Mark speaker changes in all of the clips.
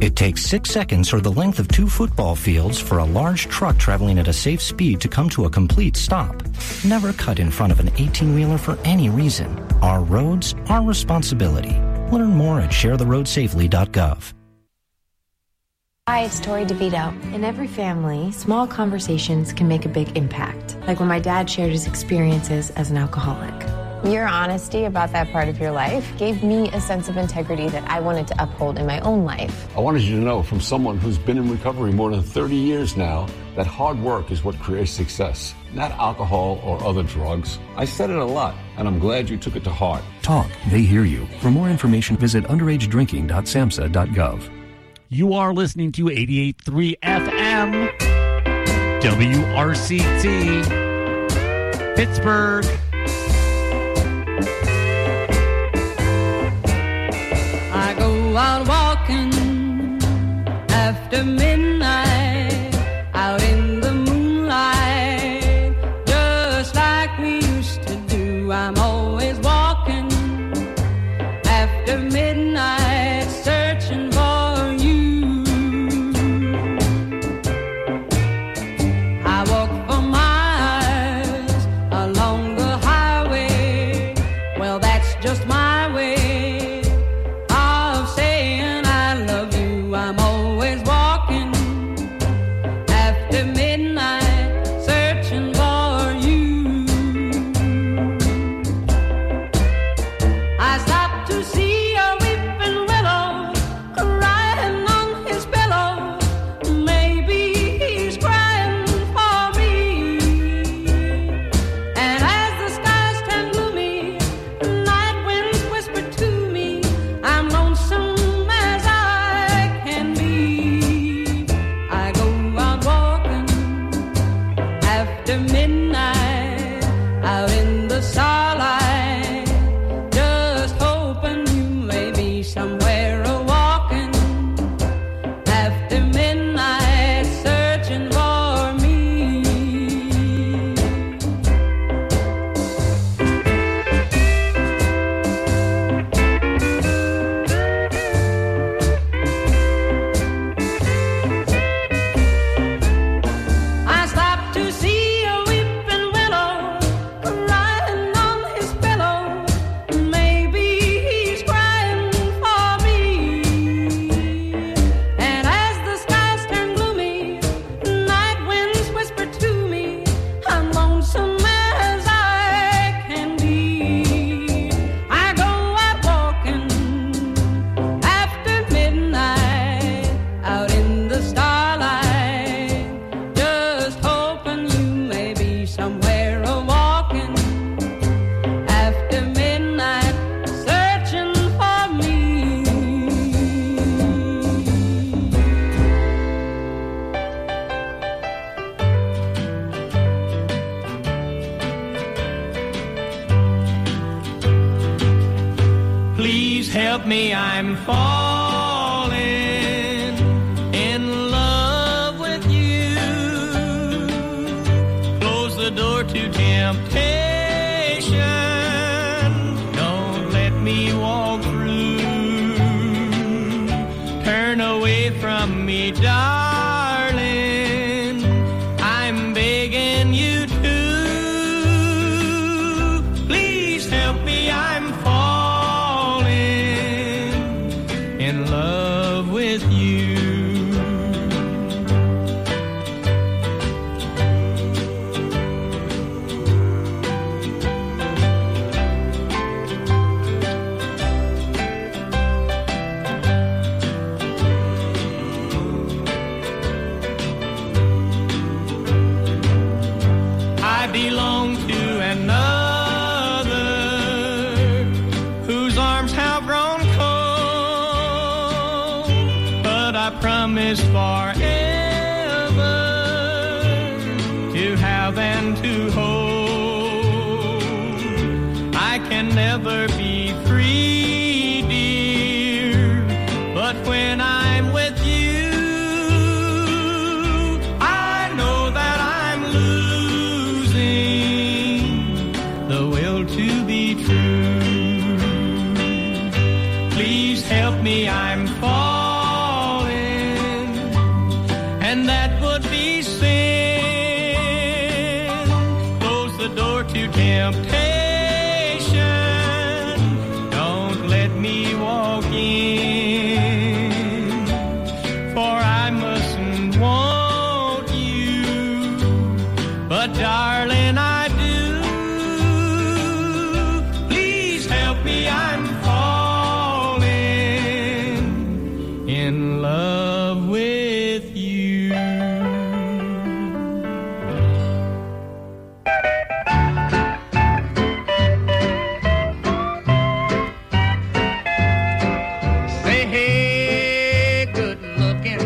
Speaker 1: It takes 6 seconds or the length of 2 football fields for a large truck traveling at a safe speed to come to a complete stop. Never cut in front of an 18-wheeler for any reason. Our roads, our responsibility. Learn more at sharetheroadsafely.gov.
Speaker 2: Hi, it's Tori DeVito. In every family, small conversations can make a big impact. Like when my dad shared his experiences as an alcoholic. Your honesty about that part of your life gave me a sense of integrity that I wanted to uphold in my own life.
Speaker 3: I wanted you to know from someone who's been in recovery more than 30 years now that hard work is what creates success, not alcohol or other drugs. I said it a lot, and I'm glad you took it to heart.
Speaker 4: Talk. They hear you. For more information, visit underagedrinking.samhsa.gov.
Speaker 5: You are listening to 88.3 FM, WRCT, Pittsburgh.
Speaker 6: I go out walking after midnight, out in the moonlight, just like we used to do. I'm always walking after midnight, searching for you. I walk for miles along the highway. Well, that's just my way of saying I love you. I'm always walking after midnight, searching for you. I stopped to see a weeping willow crying on his pillow. Maybe he's crying for me. And as the skies turn gloomy, night winds whisper to me, I'm lonesome as I can be. I go out walking after midnight, out in the starlight, just hoping you may be somewhere a-walking after midnight, searching for me. I stopped to see a weeping willow crying on his pillow. Maybe he's crying for me. And as the skies turn gloomy, night winds whisper to me, I'm lonesome as I can be. I go out walking after midnight, out in the starlight, just hoping you may be somewhere a-walking after midnight, searching for me.
Speaker 7: Please help me, I'm falling in love with you. Close the door to temptation. Don't let me walk through. Turn away from me, darling. I'm begging you to. Please help me, I'm falling in love with you. I belong to another whose arms have grown cold, but I promise forever to have and to hold. I can never be free, dear, but when I'm with you, I know that I'm losing the will to be true. Please help me, I'm falling and that would be sin. Close the door to temptation. Don't let me walk in, for I mustn't want you, but darling, I do. Please help me, I'm falling in love with you.
Speaker 8: Say, hey, good looking,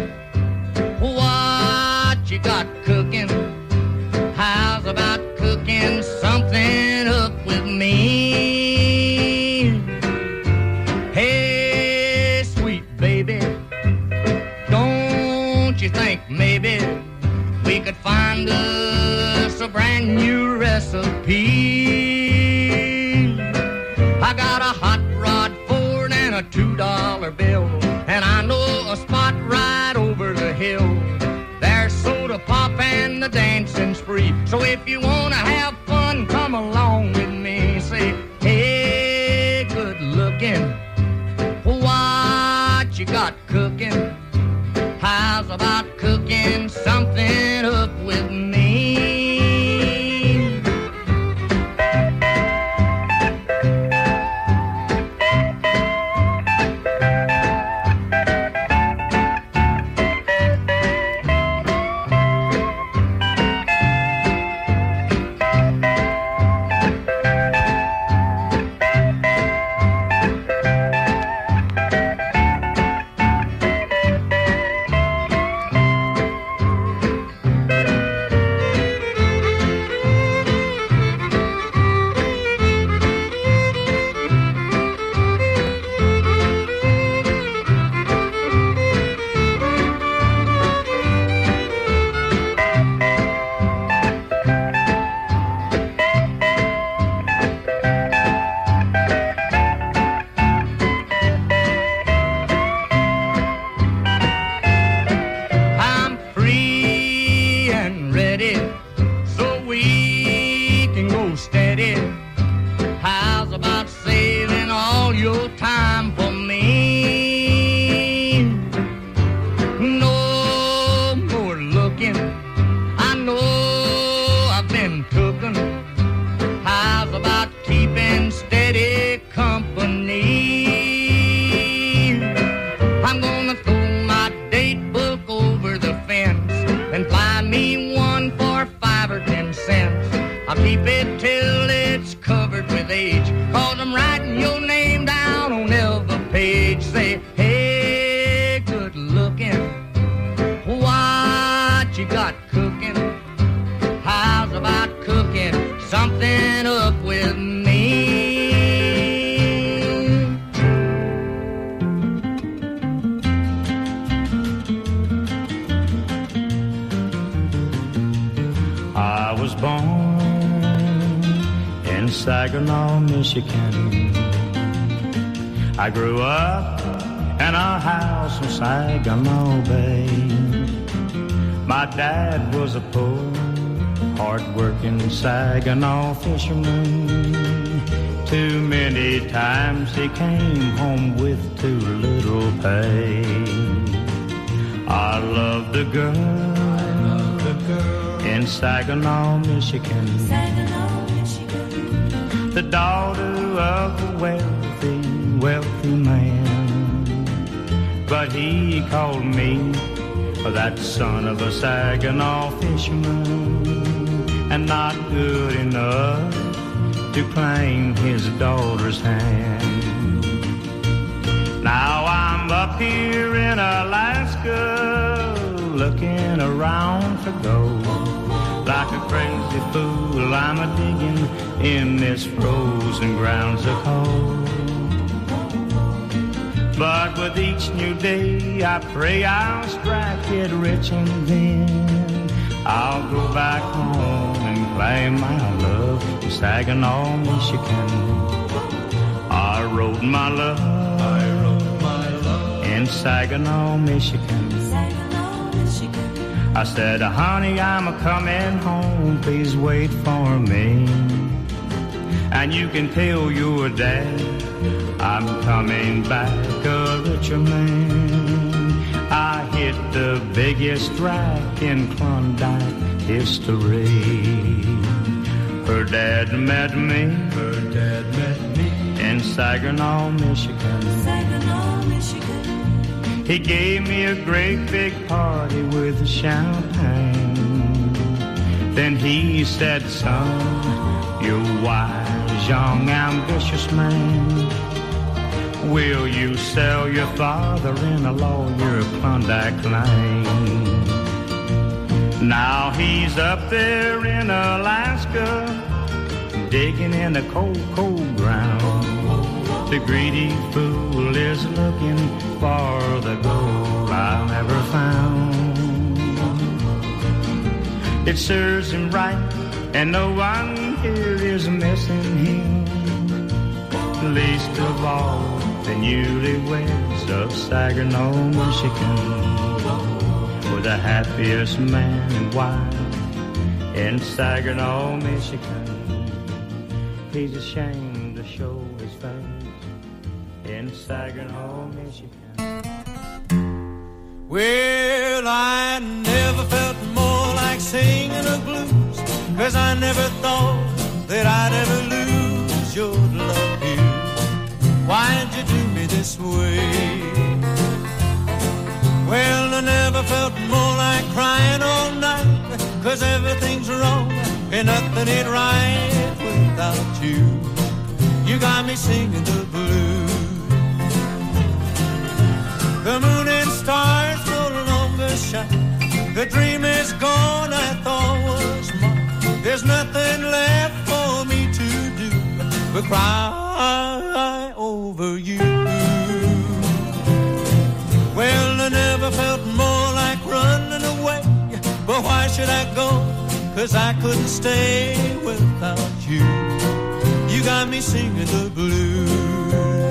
Speaker 8: what you got cooking? How's about cooking something up with me? Hey, sweet baby, don't you think maybe we could find us a brand new recipe? I got a hot rod Ford and a $2 bill, and I know a spot right over the hill. There's soda pop and the dancing's free. So if you wanna have fun, come along with me. Say, hey, good looking, what you got cooking? How's about cooking something up with me? I'm free and ready, so we can go steady. How's about saving all your time for me? No more looking, I know I've been cooking. How's about keeping steady company? I'm gonna throw my date book over the fence and buy me one for 5 or 10 cents. I'll keep it till it's covered with age, 'cause I'm writing your name down on every page. Say, hey, good looking, what you got cooking? How's about cooking something up with me?
Speaker 9: I was born in Saginaw, Michigan. I grew up in a house in Saginaw Bay. My dad was a poor, hard-working Saginaw fisherman. Too many times he came home with too little pay. I loved the girl in Saginaw, Michigan. The daughter of a wealthy man. But he called me that son of a Saginaw fisherman, and not good enough to claim his daughter's hand. Now I'm up here in Alaska, looking around for gold. Like a crazy fool, I'm a-digging in this frozen ground so cold. But with each new day, I pray I'll strike it rich, and then I'll go back home and claim my love in Saginaw, Michigan. I wrote my love in Saginaw, Michigan. I said, honey, I'm a-coming home, please wait for me. And you can tell your dad I'm coming back a richer man. I hit the biggest rack in Klondike history. Her dad met me in Saginaw, Michigan. He gave me a great big party with champagne. Then he said, son, you're wise, young, ambitious man. Will you sell your father-in-law your Klondike claim? Now he's up there in Alaska, digging in the cold, cold ground. The greedy fool is looking for the gold I never found. It serves him right, and no one here is missing him, least of all the newlyweds of Saginaw, Michigan. We're the happiest man and wife in Saginaw, Michigan. He's ashamed to show his face in Saginaw, Michigan.
Speaker 6: Well, I never felt more like singing a blues, 'cause I never thought that I'd ever lose your love here. Why'd you do me this way? Well, I never felt more like crying all night, 'cause everything's wrong and nothing ain't right without you. You got me singing the blues. The moon and stars no longer shine. The dream is gone I thought was mine. There's nothing left for me to do but cry over you. Well, I never felt more like running away, but why should I go? 'Cause I couldn't stay without you. You got me singing the blues.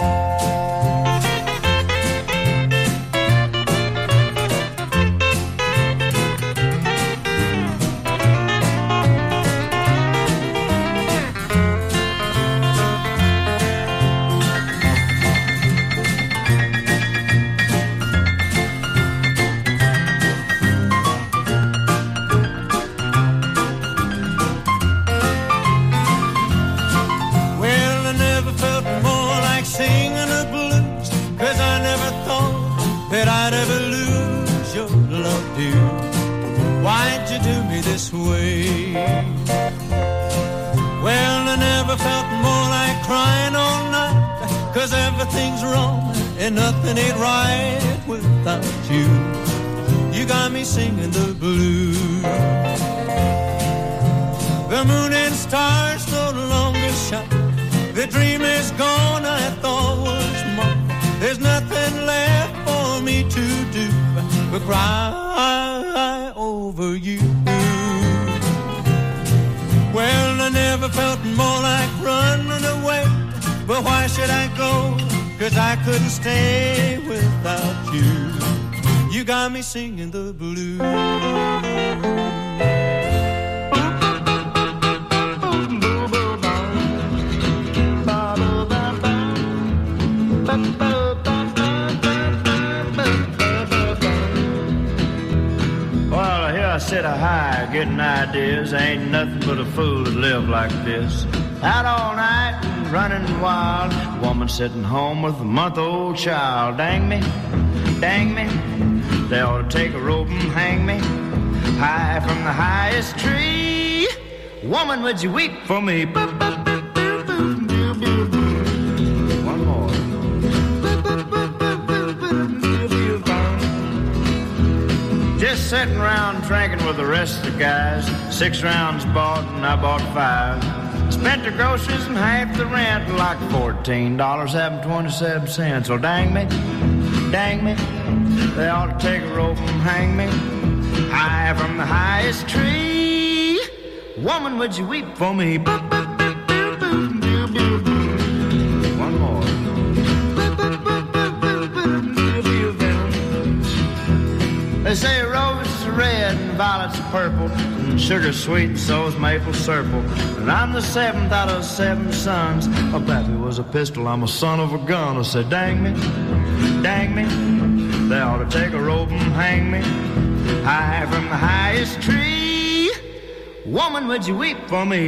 Speaker 6: That I'd ever lose your love, dear. Why'd you do me this way? Well, I never felt more like crying all night, 'cause everything's wrong and nothing ain't right without you. You got me singing the blues. The moon and stars no longer shine. The dream is gone I thought was mine. There's nothing left for me to do but cry over you. Well, I never felt more like running away, but why should I go? 'Cause I couldn't stay without you. You got me singing the blues.
Speaker 9: I said a high, getting ideas. Ain't nothing but a fool to live like this. Out all night and running wild. Woman sitting home with a month-old child. Dang me, dang me. They ought to take a rope and hang me high from the highest tree. Woman, would you weep for me? One more. Just sitting around drinking with the rest of the guys. 6 rounds bought and I bought 5. Spent the groceries and half the rent, like $14 having 27 cents. Well, dang me, they ought to take a rope and hang me high from the highest tree. Woman, would you weep for me? One more. They say roses are red and violets are purple, and sugar sweet and so is maple syrup. And I'm the seventh out of 7 sons. My pappy was a pistol, I'm a son of a gun. I said, dang me, they ought to take a rope and hang me high from the highest tree. Woman, would you weep for me?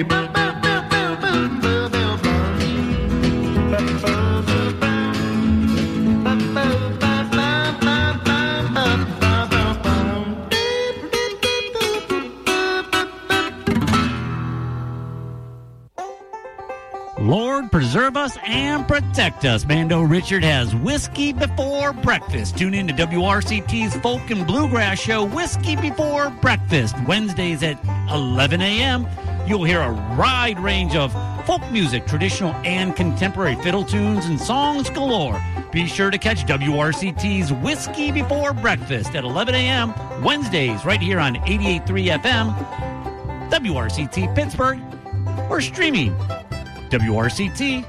Speaker 5: Lord, preserve us and protect us. Mando Richard has Whiskey Before Breakfast. Tune in to WRCT's Folk and Bluegrass show, Whiskey Before Breakfast, Wednesdays at 11 a.m. You'll hear a wide range of folk music, traditional and contemporary fiddle tunes, and songs galore. Be sure to catch WRCT's Whiskey Before Breakfast at 11 a.m. Wednesdays right here on 88.3 FM, WRCT Pittsburgh, or streaming WRCT.org.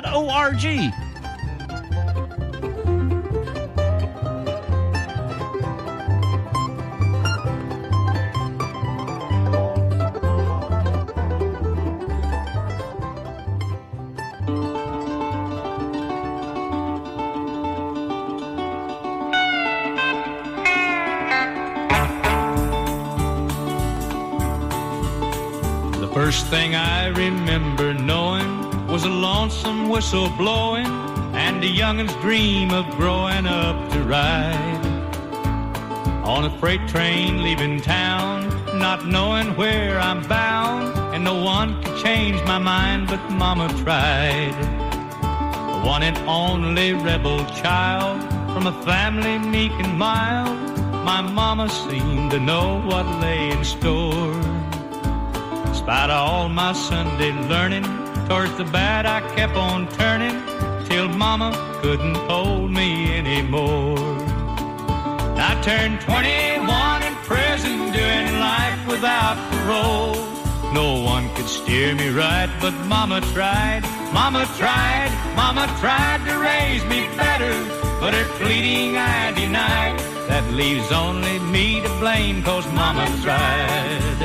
Speaker 7: The first thing I remember knowing was a lonesome whistle blowing and a youngin's dream of growing up to ride on a freight train leaving town, not knowing where I'm bound, and no one could change my mind but Mama tried. The one and only rebel child from a family meek and mild, my Mama seemed to know what lay in store. In spite of all my Sunday learning, towards the bad I kept on turning, till Mama couldn't hold me anymore. I turned 21 in prison, doing life without parole. No one could steer me right, but Mama tried, Mama tried, Mama tried to raise me better, but her pleading I denied. That leaves only me to blame, 'cause Mama tried.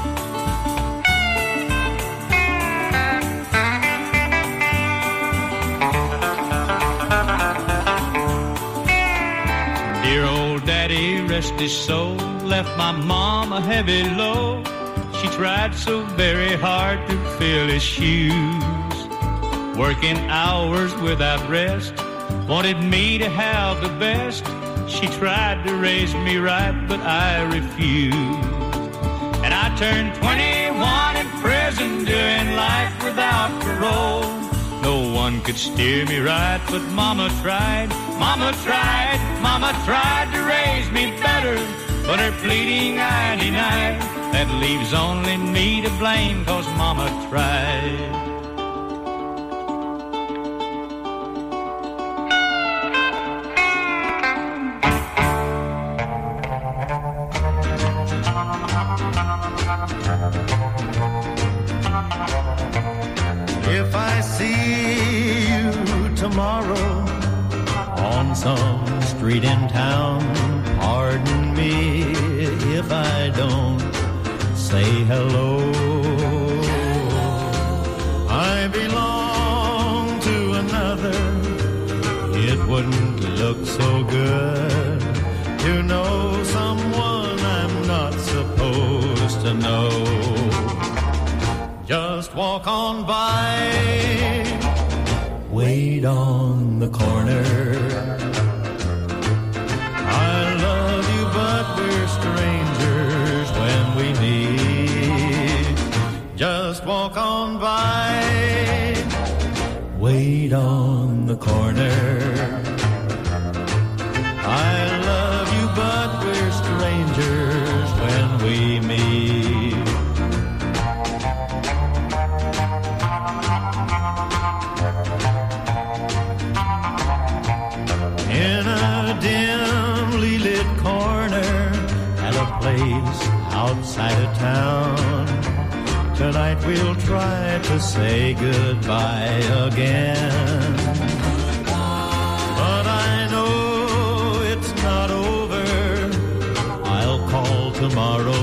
Speaker 7: Dear old daddy, rest his soul, left my mom a heavy load. She tried so very hard to fill his shoes, working hours without rest, wanted me to have the best. She tried to raise me right, but I refused. And I turned 21 in prison, doing life without parole. No one could steer me right, but Mama tried, Mama tried, Mama tried to raise me better, but her pleading I denied. That leaves only me to blame, 'cause Mama tried.
Speaker 6: If I see you tomorrow on some street in town, pardon me if I don't say hello. I belong to another. It wouldn't look so good to know someone I'm not supposed to know. Just walk on by, wait on the corner. I love you, but we're strangers when we meet. Just walk on by, wait on the corner. I love you, but we're strangers when we meet. In a dimly lit corner at a place outside of town, tonight we'll try to say goodbye again. But I know it's not over. I'll call tomorrow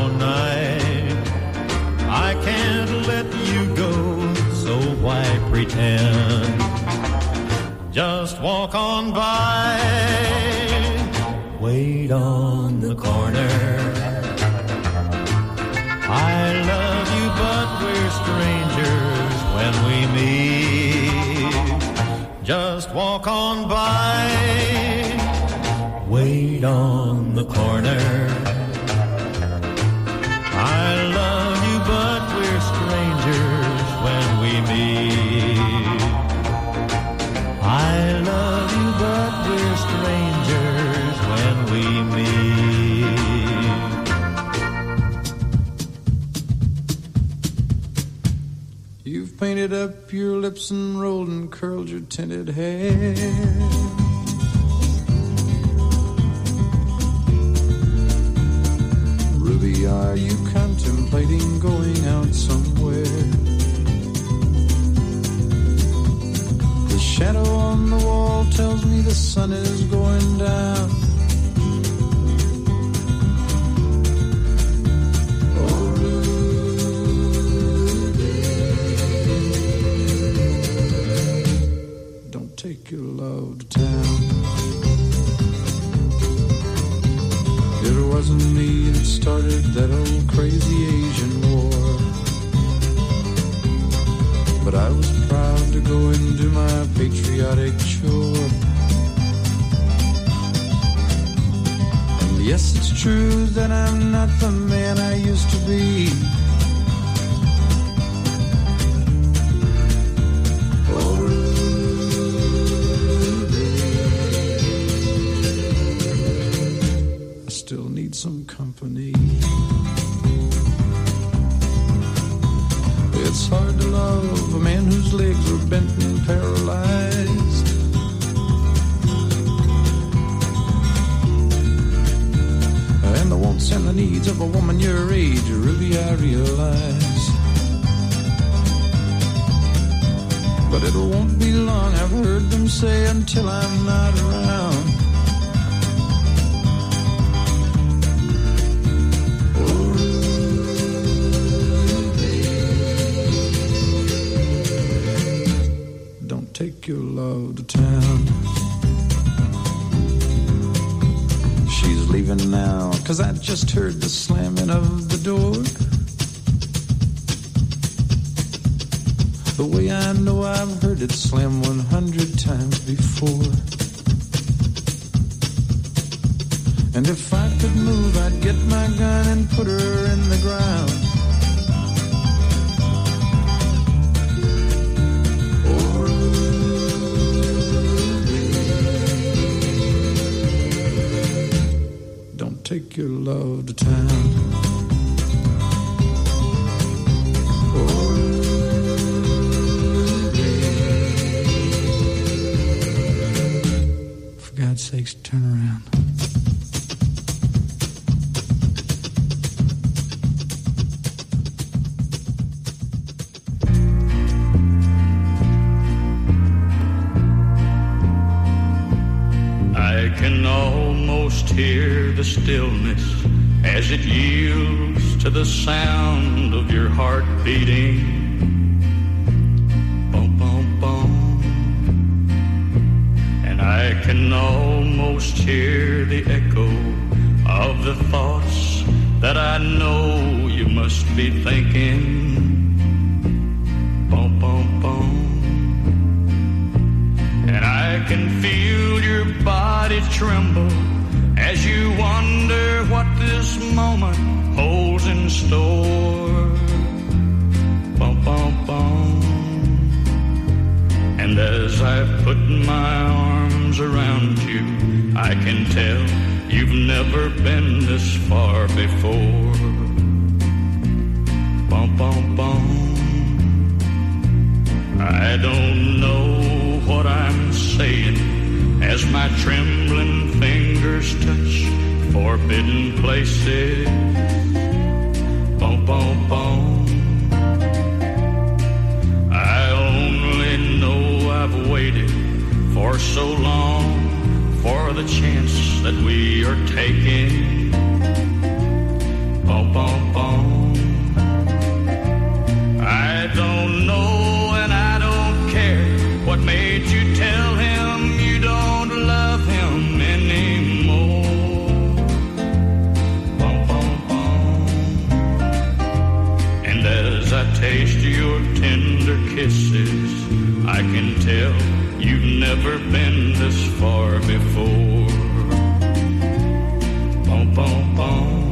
Speaker 6: just walk on by. Wait on the corner. I love you, but we're strangers when we meet. Just walk on by. Wait on the corner. I love you, but we're strangers when we meet. I love you, but we're strangers when we meet. You've painted up your lips and rolled and curled your tinted hair. Ruby, are you contemplating going out somewhere? The shadow on the wall tells me the sun is going down. Oh, Ruby, don't take your love to town. It wasn't me that started that old crazy Asian war, but I was proud to go and do my patriotic chore. And yes, it's true that I'm not the man I used to be. Still need some company. It's hard to love a man whose legs are bent and paralyzed. And the wants and the needs of a woman your age, Ruby, I realize. But it won't be long, I've heard them say, until I'm not around. Take your love to town. She's leaving now, 'cause I just heard the slamming of the door. The way I know I've heard it slam 100 times before. And if I could move, I'd get my gun and put her in the ground. Take your love to town. Oh, for God's sakes, turn around.
Speaker 7: I can almost hear the stillness as it yields to the sound of your heart beating. Bum, bum, bum. And I can almost hear the echo of the thoughts that I know you must be thinking. Bum, bum, bum. And I can feel your body tremble as you wonder what this moment holds in store. Bum, bum, bum. And as I've put my arms around you, I can tell you've never been this far before. Bum, bum, bum. I don't know what I'm saying as my trembling fingers touch forbidden places. Bum, bum, bum. I only know I've waited for so long for the chance that we are taking. Bum, bum, bum. I don't know and I don't care what made you tell him never been this far before. Boom, boom, boom.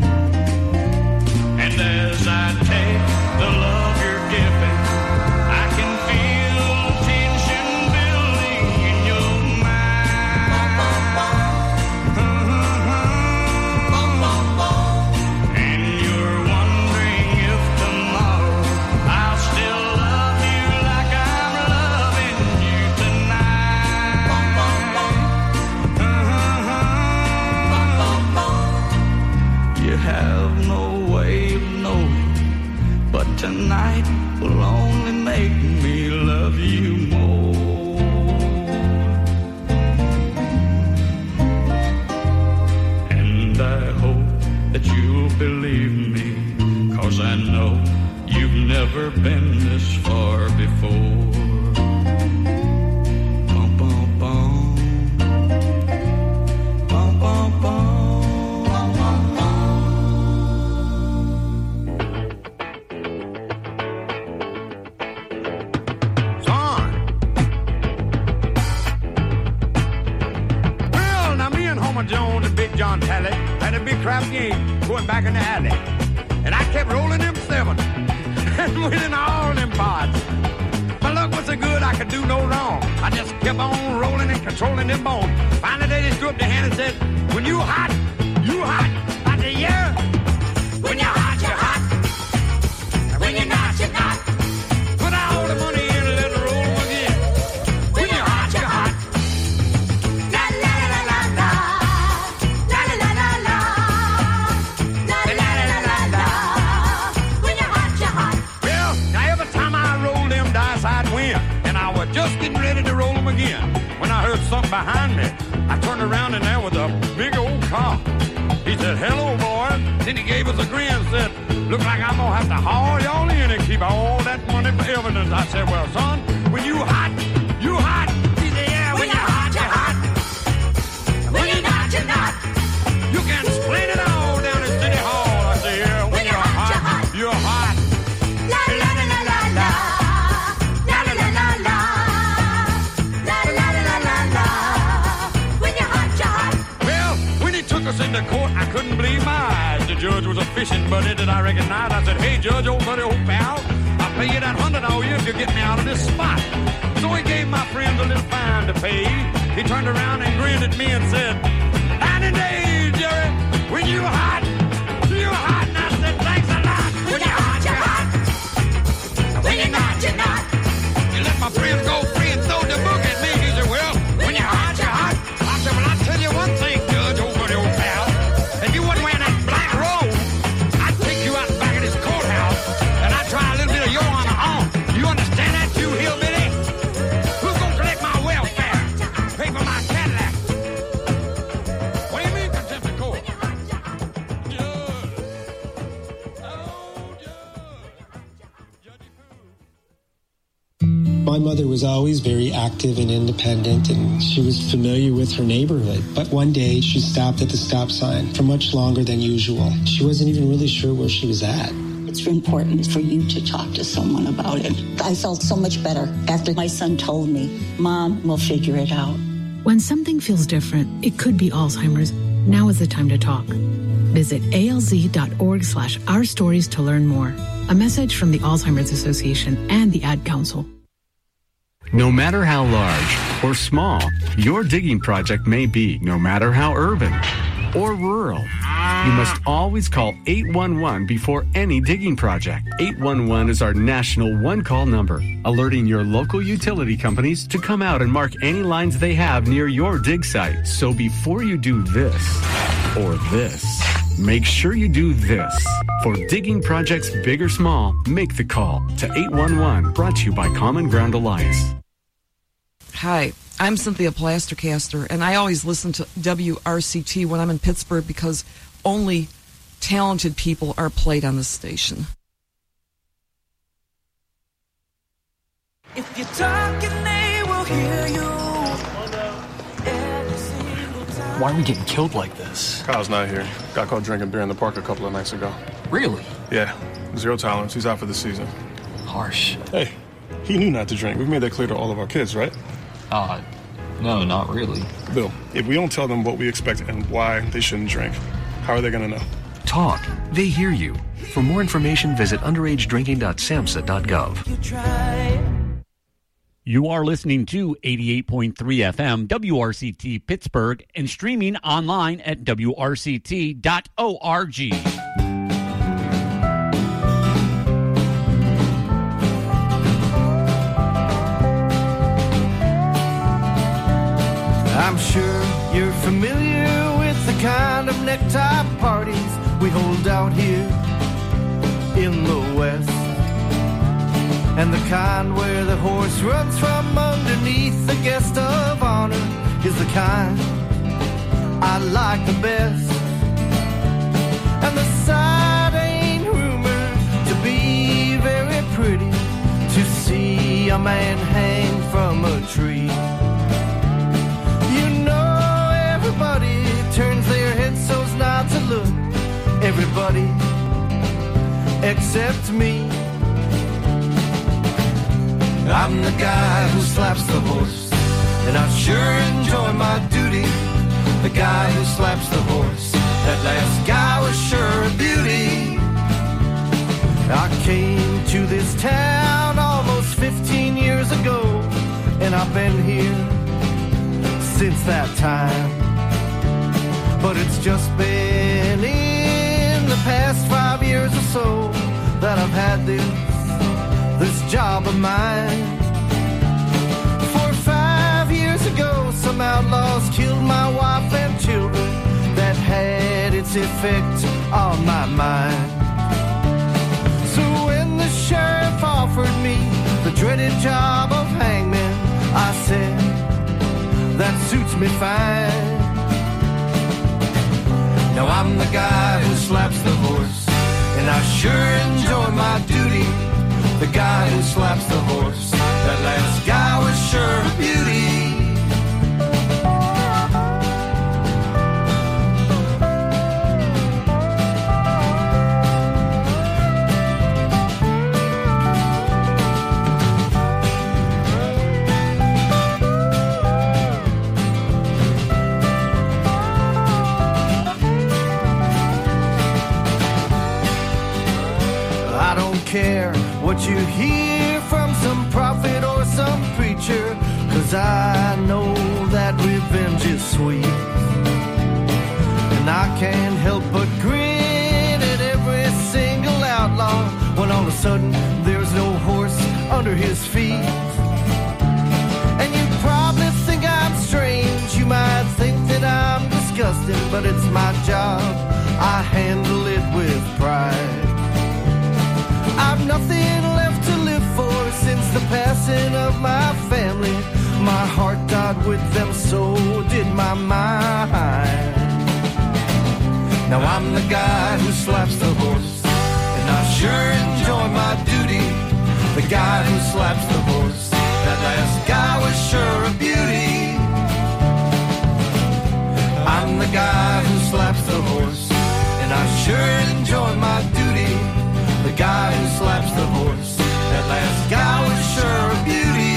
Speaker 7: And as I take the love you're giving, I can feel tension building in your mind. And you're wondering if tomorrow I'll still love you like I'm loving you tonight. You have no way of knowing, but tonight will only make me love you more. And I hope that you'll believe me, 'cause I know you've never been this far before. Bum, bum, bum. Bum, bum, bum. Bum, bum, bum.
Speaker 10: Son. Well, now me and Homer Jones and Big John Talley had a big crap game going back in the alley. And I kept rolling them seven and winning all them pods. My luck was so good I could do no wrong. I just kept on rolling and controlling them bones. Finally they just threw up their hand and said, when you hot, you hot. I said, yeah. When you're hot, you're hot. And when you're not, you're not. Put all the money in and let it roll again. When you're hot, you're hot. La la la la la. La la la la la. La la la la la. When you're hot, you're hot. Well, now every time I roll them dice, I'd win. And I was just getting ready to roll them again when I heard something behind me. I turned around and there was a big old car. He said, hello, boy. Then he gave us a grin and said, look like I'm going to have to haul y'all in and keep all that money for evidence. I said, well, son, when you hot, you hot. He said, yeah, when you're hot, you're hot. When you're not, you're not. You can explain it all down at City Hall. I said, yeah, when you're hot, you're hot. La la la la la la. La la la la la. La la la la la la. When you're hot, you're hot. Well, when he took us into court, I couldn't believe my eyes. The judge was a fishing buddy that I recognized. I said, hey, Judge, old buddy, old pal, I'll pay you that $100 all you if you get me out of this spot. So he gave my friends a little fine to pay. He turned around and grinned at me and said, 90 days, Jerry, when you hot, you hot. And I said, thanks a lot. When you're hot, you're hot. When you're not, you're not. You let my friends go free and throw the book at me. He said, well, when you're hot, you're hot. I said, well, I'll tell you one thing, Judge, old buddy, old pal. If you wasn't wearing that black robe, I'd take you out back of this courthouse and I'd try a little bit of your honor on. You understand that, you hillbilly? Who's gonna collect my welfare? Pay for my Cadillac? What do you mean, contempt of court? Judge. Oh,
Speaker 11: My mother was always very active and independent, and she was familiar with her neighborhood. But one day, she stopped at the stop sign for much longer than usual. She wasn't even really sure where she was at.
Speaker 12: It's important for you to talk to someone about it. I felt so much better after my son told me, Mom, we'll figure it out.
Speaker 13: When something feels different, it could be Alzheimer's. Now is the time to talk. Visit alz.org/ourstories to learn more. A message from the Alzheimer's Association and the Ad Council.
Speaker 14: No matter how large or small your digging project may be, no matter how urban or rural, you must always call 811 before any digging project. 811 is our national one-call number, alerting your local utility companies to come out and mark any lines they have near your dig site. So before you do this or this, make sure you do this. For digging projects big or small, make the call to 811. Brought to you by Common Ground Alliance.
Speaker 15: Hi, I'm Cynthia Plastercaster, and I always listen to WRCT when I'm in Pittsburgh because only talented people are played on this station.
Speaker 6: If you're talking, they will hear you.
Speaker 16: Why are we getting killed like this?
Speaker 17: Kyle's not here. Got caught drinking beer in the park a couple of nights ago.
Speaker 16: Really?
Speaker 17: Yeah. 0 tolerance. He's out for the season.
Speaker 16: Harsh.
Speaker 17: Hey, he knew not to drink. We've made that clear to all of our kids, right?
Speaker 18: No, not really.
Speaker 17: Bill, if we don't tell them what we expect and why they shouldn't drink, how are they going to know?
Speaker 4: Talk. They hear you. For more information, visit underagedrinking.samhsa.gov.
Speaker 5: You are listening to 88.3 FM WRCT Pittsburgh and streaming online at WRCT.org.
Speaker 6: I'm sure you're familiar with the kind of necktie parties we hold out here in the West, and the kind where the horse runs from underneath the guest of honor is the kind I like the best. And the sight ain't rumored to be very pretty, to see a man hang from a tree. You know everybody turns their heads so as not to look, everybody except me. I'm the guy who slaps the horse, and I sure enjoy my duty. The guy who slaps the horse, that last guy was sure a beauty. I came to this town almost 15 years ago, and I've been here since that time. But it's just been in the past 5 years or so that I've had this job of mine. 4 or 5 years ago, some outlaws killed my wife and children. That had its effect on my mind. So when the sheriff offered me the dreaded job of hangman, I said, that suits me fine. Now I'm the guy who slaps the horse, and I sure enjoy my duty. The guy who slaps the horse, that last guy was sure a beauty. I don't care what you hear from some prophet or some preacher, 'cause I know that revenge is sweet. And I can't help but grin at every single outlaw when all of a sudden there's no horse under his feet. And you probably think I'm strange, you might think that I'm disgusting, but it's my job, I handle it with pride. I've nothing left to live for since the passing of my family. My heart died with them, so did my mind. Now I'm the guy who slaps the horse, and I sure enjoy my duty. The guy who slaps the horse, that last guy was sure a beauty. I'm the guy who slaps the horse, and I sure enjoy my duty. The guy who slaps the horse, that last guy was sure a beauty.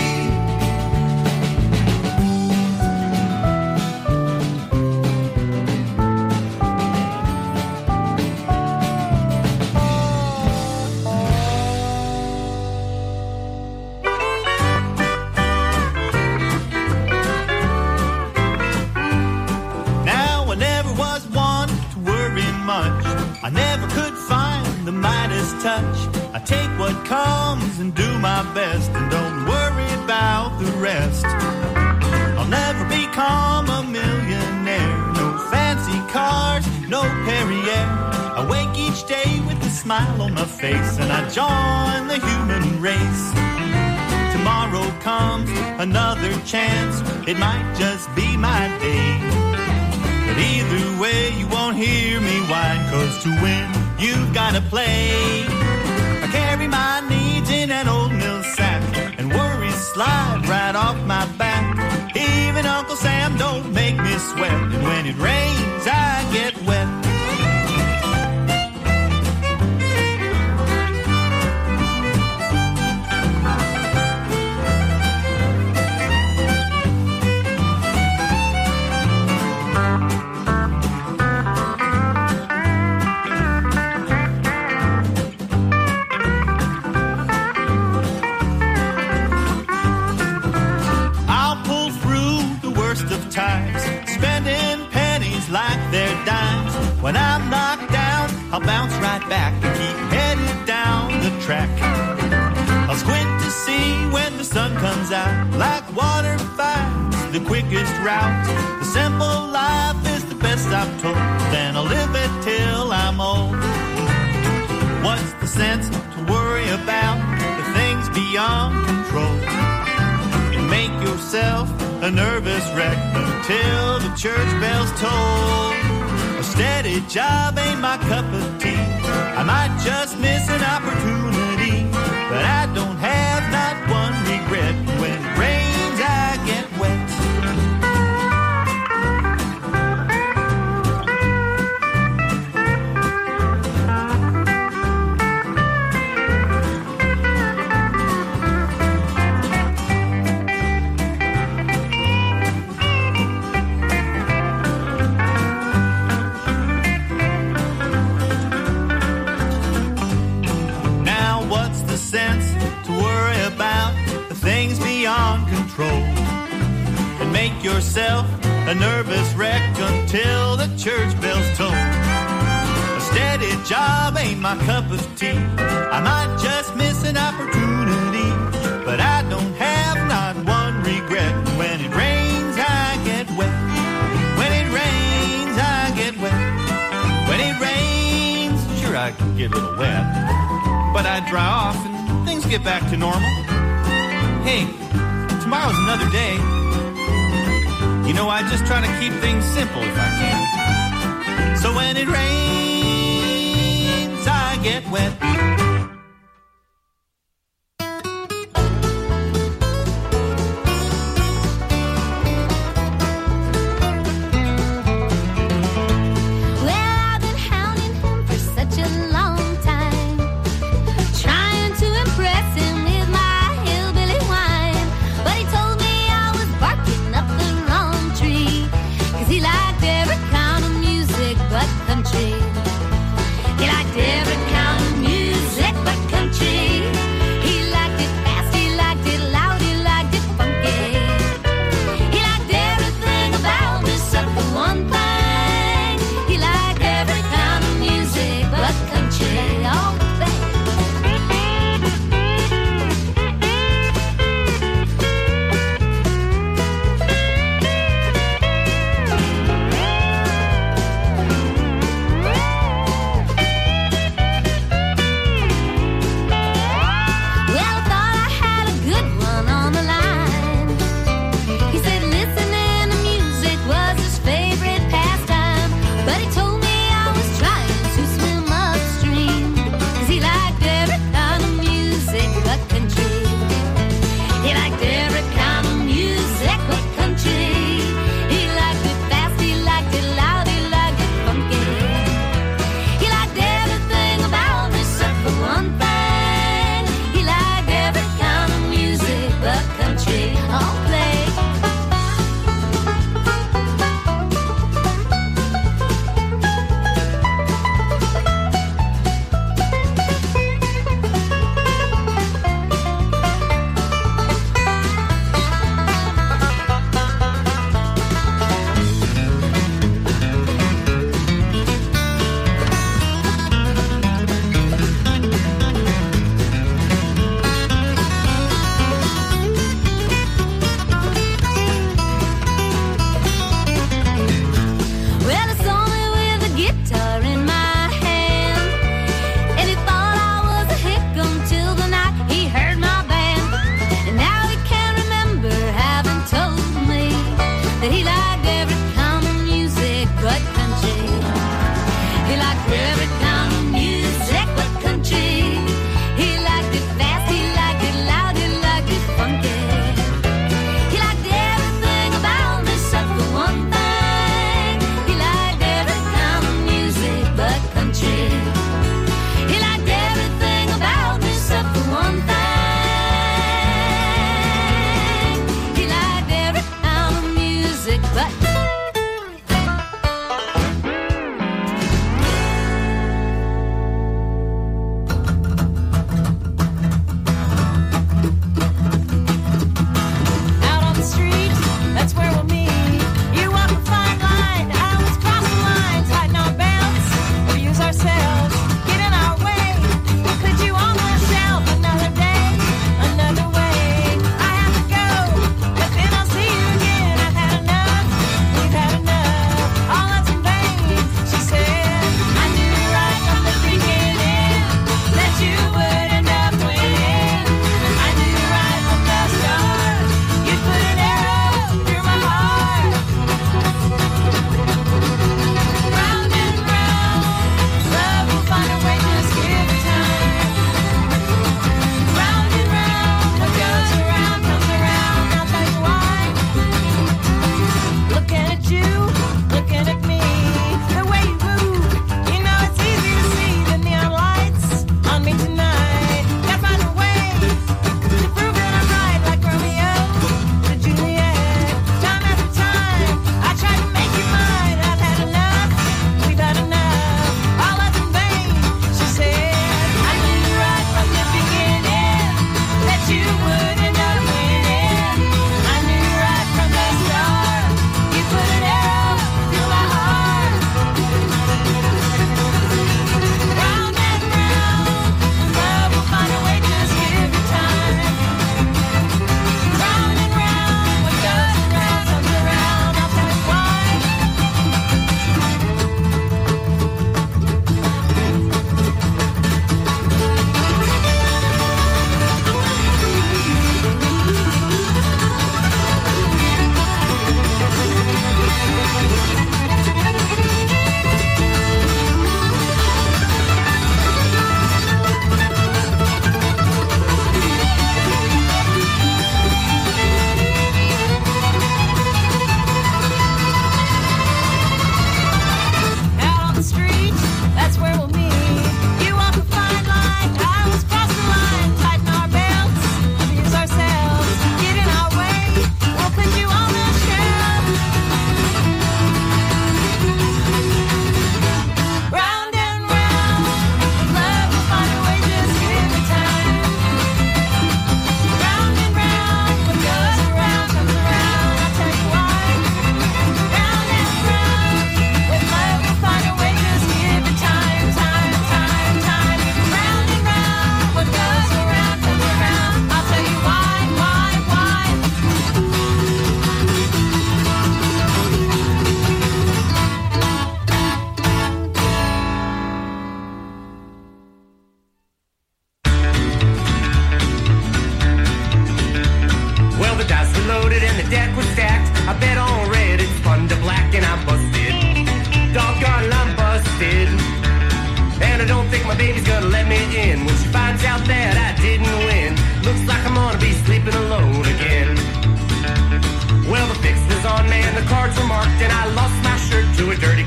Speaker 6: Now I never was one to worry much. I never could find the Midas touch. I take what comes and do my best, and don't worry about the rest. I'll never become a millionaire. No fancy cars, no Perrier. I wake each day with a smile on my face, and I join the human race. Tomorrow comes another chance. It might just be my day. But either way, you won't hear me whine, 'cause to win, you've gotta play. I carry my needs in an old mill sack, and worries slide right off my back. Even Uncle Sam don't make me sweat, and when it rains, I get wet. worst of times, spending pennies like they're dimes. When I'm knocked down, I'll bounce right back and keep headed down the track. I'll squint to see when the sun comes out, like water finds the quickest route. The simple life is the best I've told, then I'll live it till I'm old. What's the sense to worry about the things beyond control? You make yourself a nervous wreck until the church bells toll. A steady job ain't my cup of tea. I might just miss an opportunity, but I don't have not one regret. When it rains, I get wet. Beyond control, and make yourself a nervous wreck until the church bells toll. A steady job ain't my cup of tea. I might just miss an opportunity, but I don't have not one regret. When it rains, I get wet. When it rains, I get wet. When it rains, sure I can get a little wet, but I dry off and things get back to normal. Hey, tomorrow's another day. You know, I just try to keep things simple if I can. So when it rains, I get wet.
Speaker 18: He liked every kind of music.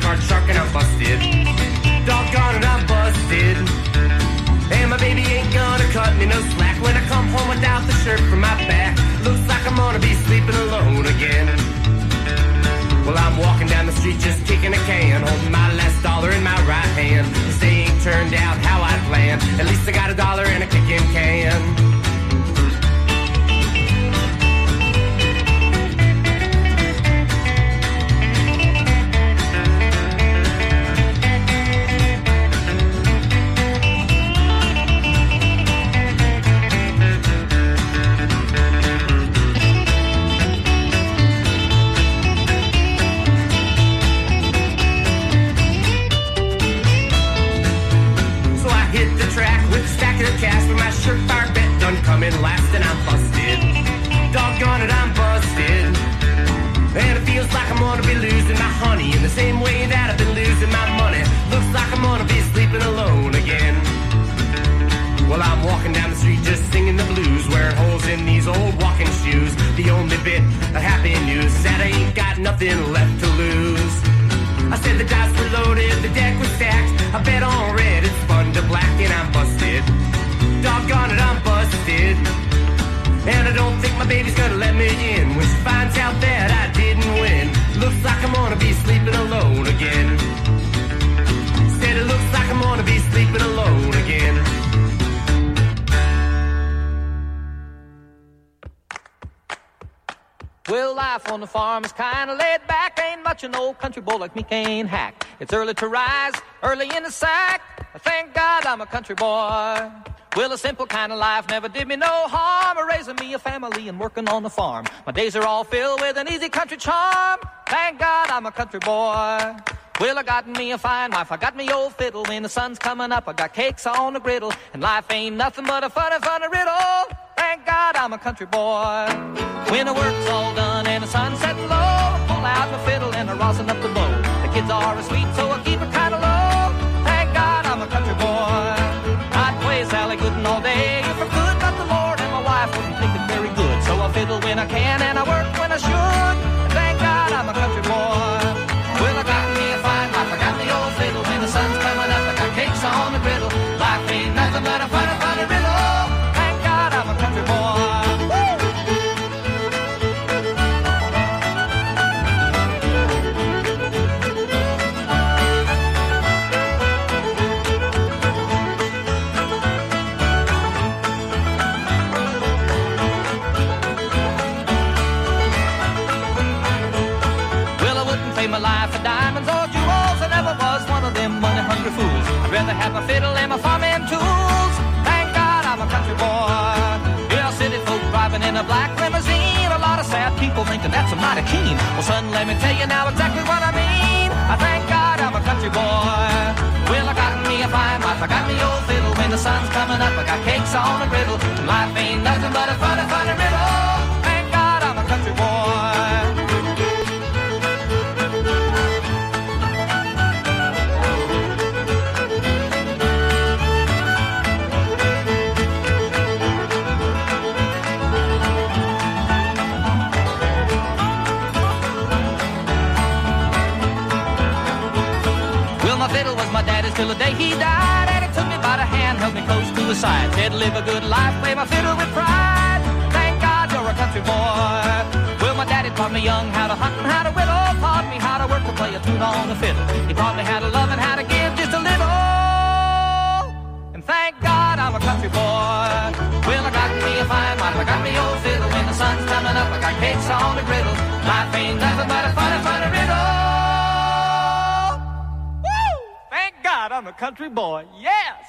Speaker 18: card shark and I'm busted. Doggone it, I'm busted. And my baby ain't gonna cut me no slack when I come home without the shirt from my back. Looks like I'm gonna be sleeping alone again. Well, I'm walking down the street just kicking a can, holding my last dollar in my right hand. This day ain't turned out how I planned. At least I got $1 and a kicking can. Surefire bet done coming last and I'm busted. Doggone it, I'm busted. And it feels like I'm gonna be losing my honey in the same way that I've been losing my money. Looks like I'm gonna be sleeping alone again. Well, I'm walking down the street just singing the blues, wearing holes in these old walking shoes. The only bit of happy news is that I ain't got nothing left to lose. I said the dice were loaded, the deck was stacked. I bet on red, it's fun to black, and I'm busted. Doggone it, I'm busted. And I don't think my baby's gonna let me in when she finds out that I didn't win. Looks like I'm gonna be sleeping alone again. Said it looks like I'm gonna be sleeping alone again.
Speaker 19: Well, life on the farm is kinda laid back. Ain't much an old country boy like me can't hack. It's early to rise, early in the sack. Thank God I'm a country boy. Well, a simple kind of life never did me no harm. Raising me a family and working on the farm. My days are all filled with an easy country charm. Thank God I'm a country boy. Well, I got me a fine wife, I got me old fiddle. When the sun's coming up, I got cakes on the griddle. And life ain't nothing but a funny, funny riddle. Thank God I'm a country boy. When the work's all done and the sun's setting low, I pull out my fiddle and I rosin up the bow. The kids are sweet, so I keep it kind of low. Thank God I'm a country boy. I'd play Sally Gooden all day if I could, but the Lord and my wife wouldn't think it very good. So I fiddle when I can and I work when I should. And thank God I'm a country boy. Well, I got me a fine wife, I got the old fiddle. When the sun's coming up, I got cakes on the griddle. Life ain't nothing but a funny, funny riddle. Thank God I'm a country boy. My life for diamonds or jewels. I never was one of them money-hungry fools. I'd rather have my fiddle and my farming tools. Thank God I'm a country boy. Yeah, city folk driving in a black limousine. A lot of sad people thinking that's a mighty keen. Well, son, let me tell you now exactly what I mean. I thank God I'm a country boy. Well, I got me a fine wife, I got me old fiddle. When the sun's coming up, I got cakes on a griddle. And life ain't nothing but a funny, funny riddle. Thank God I'm a country boy. Fiddle was my daddy's till the day he died, and he took me by the hand, held me close to his side, said live a good life, play my fiddle with pride. Thank God you're a country boy. Well, my daddy taught me young how to hunt and how to whittle, taught me how to work to play a tune on the fiddle. He taught me how to love and how to give just a little. And thank God I'm a country boy. Well, I got me a fine wife, I got me old fiddle. When the sun's coming up, I got cakes on the griddle. Life ain't nothing but a funny, funny riddle. God, I'm a country boy. Yes!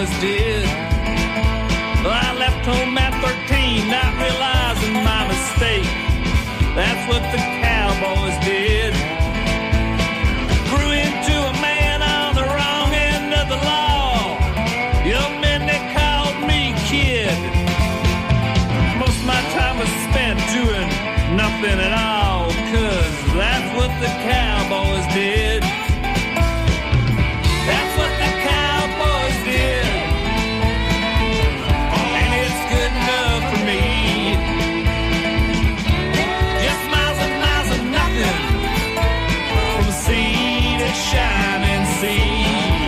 Speaker 6: cowboys did. Well, I left home at 13, not realizing my mistake. That's what the cowboys did. Grew into a man on the wrong end of the law. Young men, they called me kid. Most of my time was spent doing nothing at all, 'cause that's what the cowboys did. That's what the cowboys did. And it's good enough for me. Just miles and miles of nothing from sea to shining sea.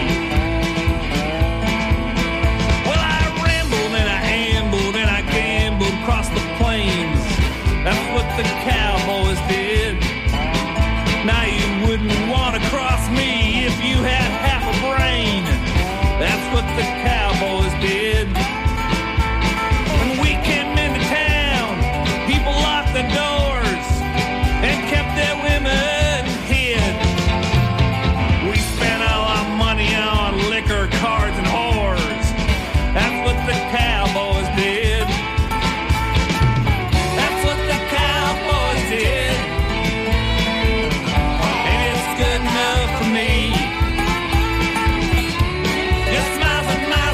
Speaker 6: Well, I rambled and I ambled and I gambled across the plains. That's what the cowboys did. Now you wouldn't want to cross me if you had half a brain. That's what the cowboys did. When we came into town, people locked the doors and kept their women hid. We spent all our money on liquor, cards, and whores. That's what the cowboys did. That's what the cowboys did. And it's good enough for me. Just miles and miles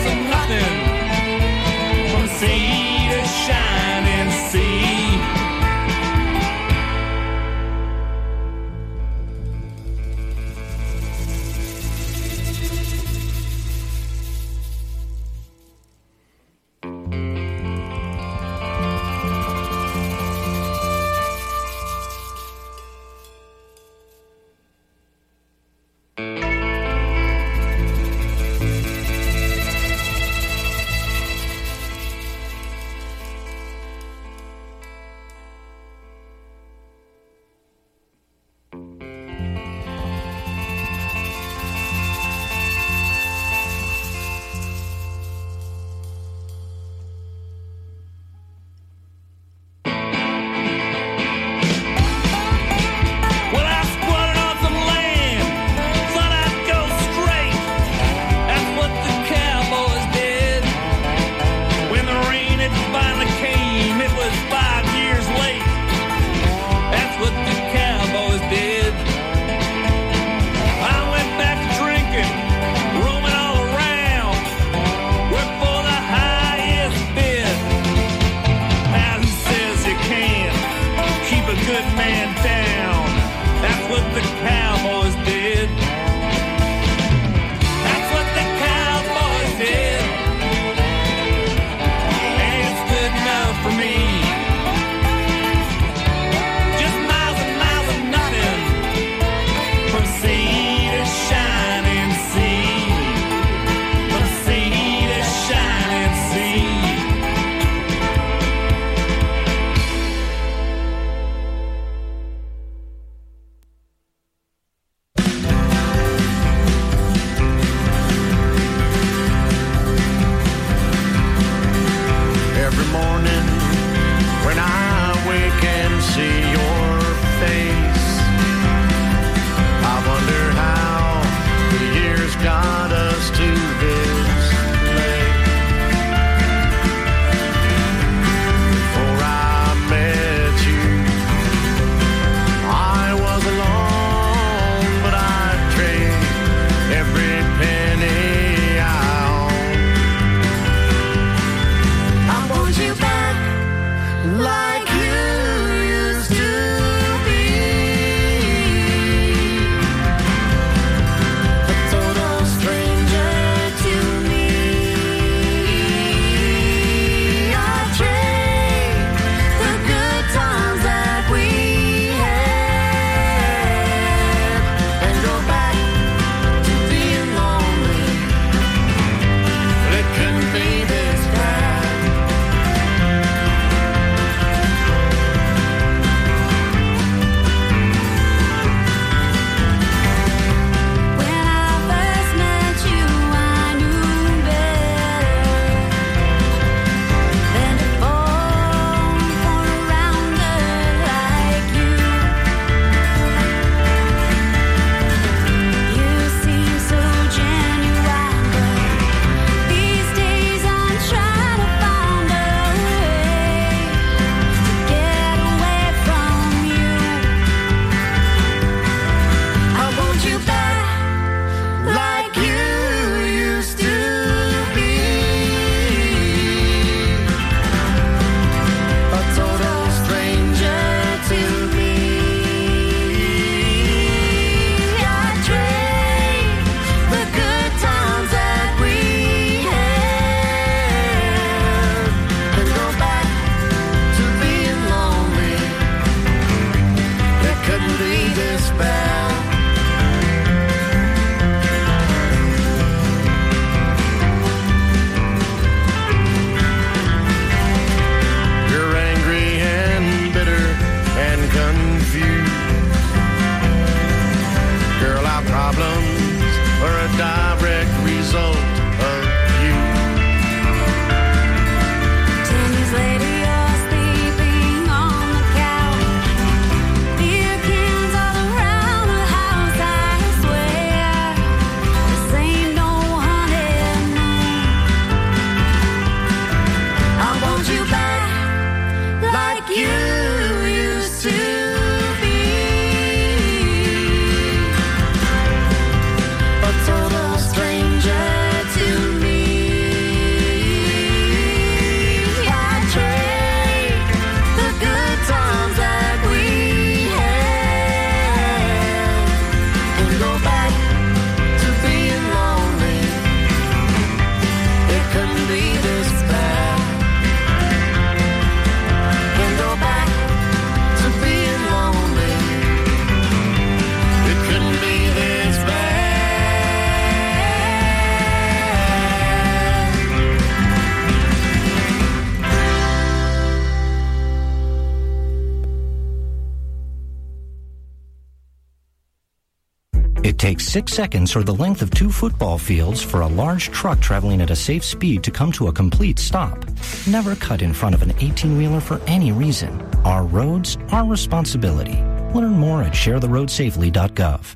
Speaker 1: takes 6 seconds or the length of 2 football fields for a large truck traveling at a safe speed to come to a complete stop. Never cut in front of an 18-wheeler for any reason. Our roads, our responsibility. Learn more at sharetheroadsafely.gov.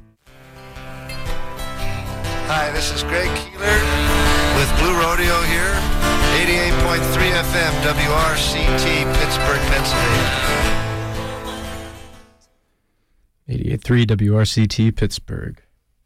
Speaker 20: Hi, this is Greg Keeler with Blue Rodeo here. 88.3 FM, WRCT, Pittsburgh, Pennsylvania.
Speaker 21: 88.3 WRCT, Pittsburgh.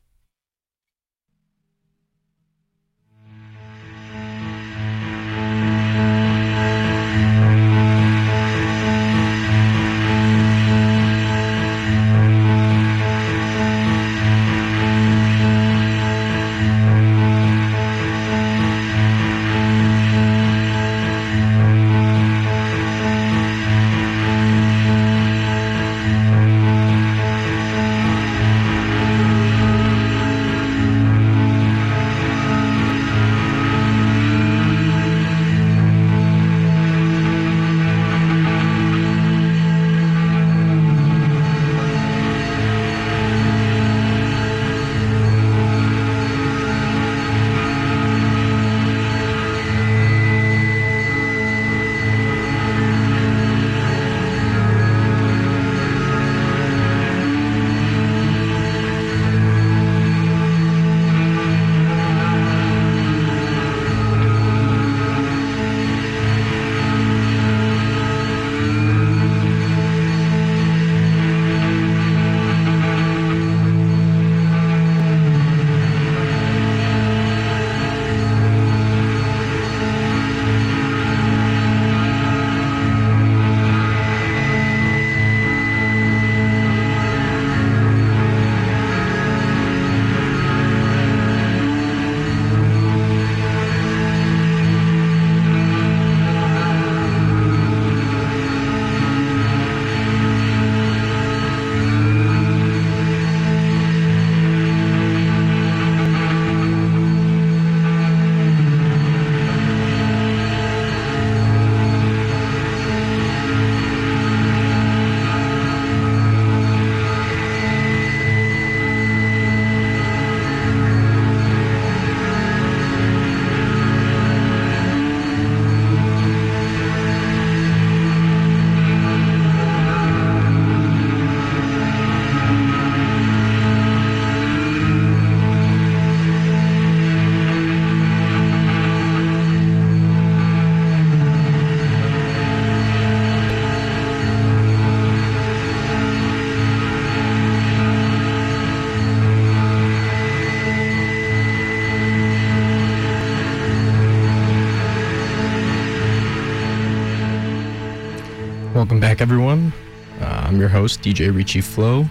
Speaker 21: Welcome back, everyone. I'm your host, DJ Richie Flow,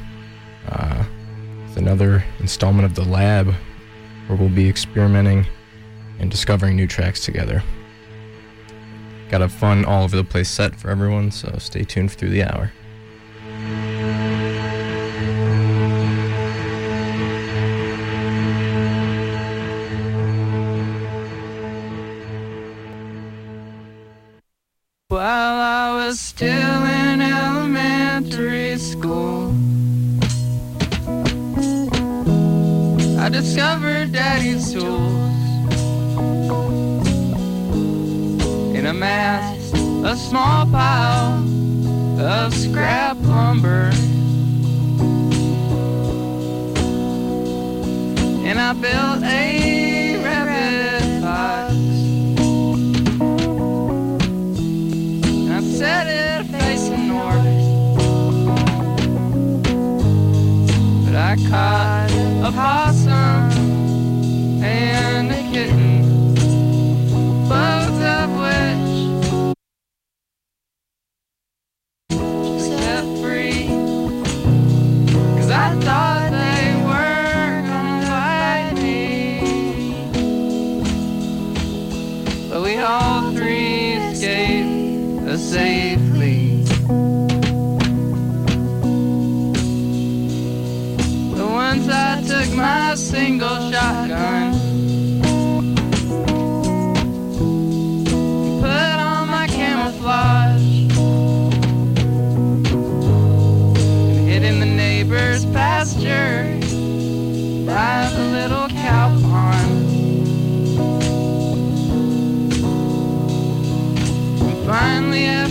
Speaker 21: with another installment of The Lab, where we'll be experimenting and discovering new tracks together. Got a fun, all-over-the-place set for everyone, so stay tuned through the hour.
Speaker 22: While I was still in elementary school, I discovered Daddy's tools and amassed a small pile of scrap lumber, and I built a rabbit box. Set it facing north, but I caught a possum and a kitten, both of which set free, 'cause I thought they were gonna bite me, but we all three escaped safely. But once I took my single shotgun, put on my camouflage, and hid in the neighbor's pasture, only have